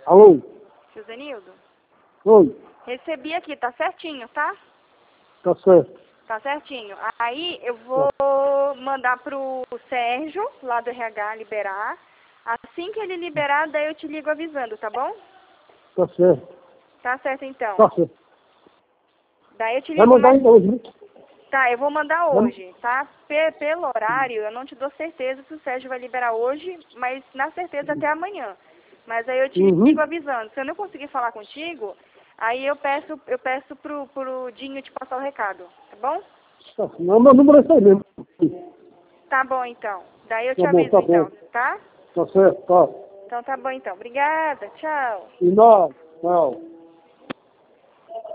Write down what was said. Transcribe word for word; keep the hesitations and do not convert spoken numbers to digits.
Alô? Josenildo? Oi, Recebi aqui, tá certinho, tá? tá certo. Tá certinho. Aí eu vou mandar pro Sérgio, lá do R H, liberar. Assim que ele liberar, daí eu te ligo avisando, tá bom? Tá certo. Tá certo, então. Tá certo. Daí eu te Vai ligo mandar mais... ainda hoje, né? Tá, eu vou mandar Vai- hoje, tá? Pe- Pelo horário, eu não te dou certeza se o Sérgio vai liberar hoje, mas na certeza até amanhã. Mas aí eu te Uhum. ligo avisando. Se eu não conseguir falar contigo, aí eu peço, eu peço pro, pro Dinho te passar o recado, tá bom? Tá, não, meu número é esse aí mesmo. Tá bom, então. Daí eu te Tá bom, aviso, tá bom. então, tá? Tá certo, tá. Então tá bom, então. Obrigada, tchau. E nós, tchau.